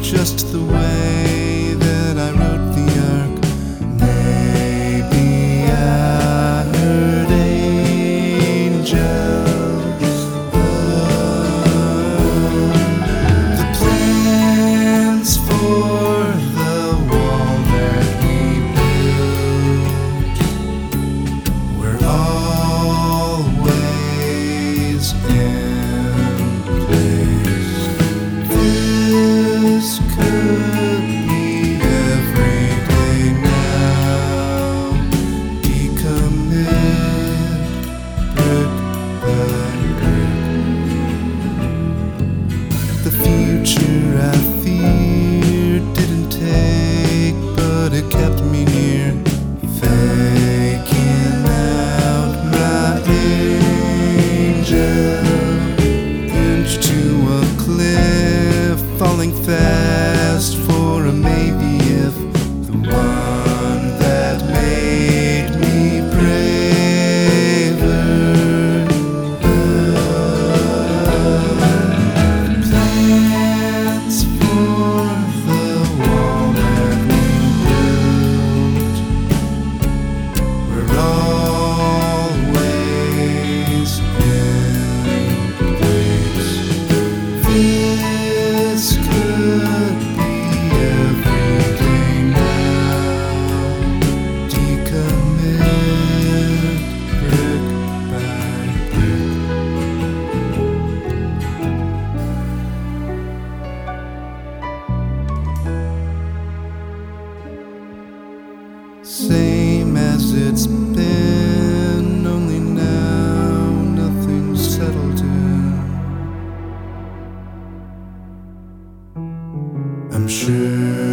just the way that I wrote the arc. Maybe I heard angels. The plans for the wall that we built were always in place. This could be every day now. Decommit brick by brick. The future I feared didn't take, but it kept me near. Faking out my angel, pinched to a cliff, falling fast for a maybe if. The one that made me braver. Plans for the wall that we built were always in place. This could be every day now. Decommit brick by brick. Same as it's been, only now nothing's settled in. I'm sure